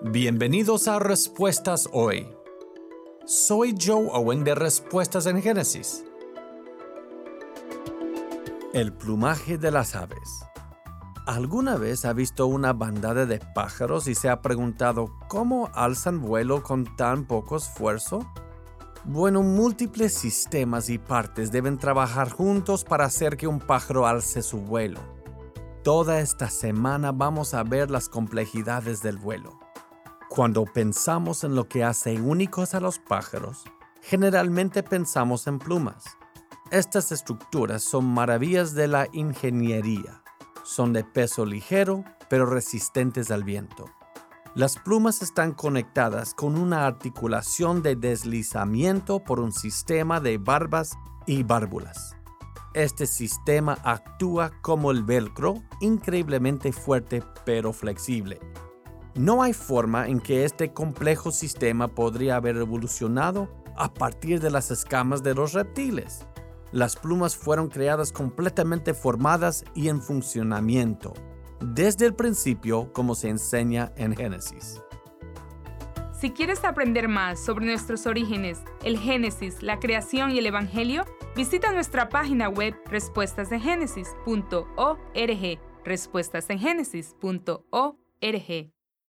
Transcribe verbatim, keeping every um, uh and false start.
Bienvenidos a Respuestas Hoy. Soy Joe Owen de Respuestas en Génesis. El plumaje de las aves. ¿Alguna vez ha visto una bandada de pájaros y se ha preguntado cómo alzan vuelo con tan poco esfuerzo? Bueno, múltiples sistemas y partes deben trabajar juntos para hacer que un pájaro alce su vuelo. Toda esta semana vamos a ver las complejidades del vuelo. Cuando pensamos en lo que hace únicos a los pájaros, generalmente pensamos en plumas. Estas estructuras son maravillas de la ingeniería. Son de peso ligero, pero resistentes al viento. Las plumas están conectadas con una articulación de deslizamiento por un sistema de barbas y válvulas. Este sistema actúa como el velcro, increíblemente fuerte pero flexible. No hay forma en que este complejo sistema podría haber evolucionado a partir de las escamas de los reptiles. Las plumas fueron creadas completamente formadas y en funcionamiento, desde el principio, como se enseña en Génesis. Si quieres aprender más sobre nuestros orígenes, el Génesis, la creación y el Evangelio, visita nuestra página web respuestas en génesis punto org, respuestas en génesis punto org.